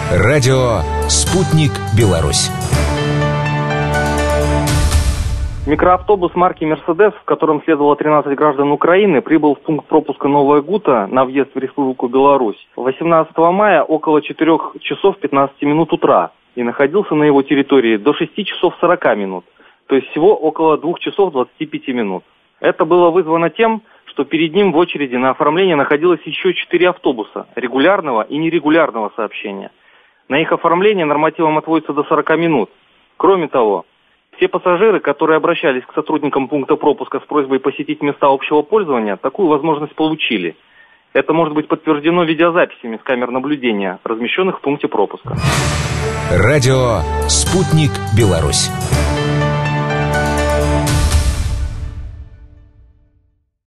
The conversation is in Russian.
Радио «Спутник Беларусь». Микроавтобус марки «Мерседес», в котором следовало 13 граждан Украины, прибыл в пункт пропуска Новая Гута на въезд в Республику Беларусь 18 мая около 4 часов 15 минут утра и находился на его территории до 6 часов 40 минут, то есть всего около 2 часов 25 минут. Это было вызвано тем, что перед ним в очереди на оформление находилось еще 4 автобуса регулярного и нерегулярного сообщения. На их оформление нормативом отводится до 40 минут. Кроме того, все пассажиры, которые обращались к сотрудникам пункта пропуска с просьбой посетить места общего пользования, такую возможность получили. Это может быть подтверждено видеозаписями с камер наблюдения, размещенных в пункте пропуска. Радио «Спутник Беларусь».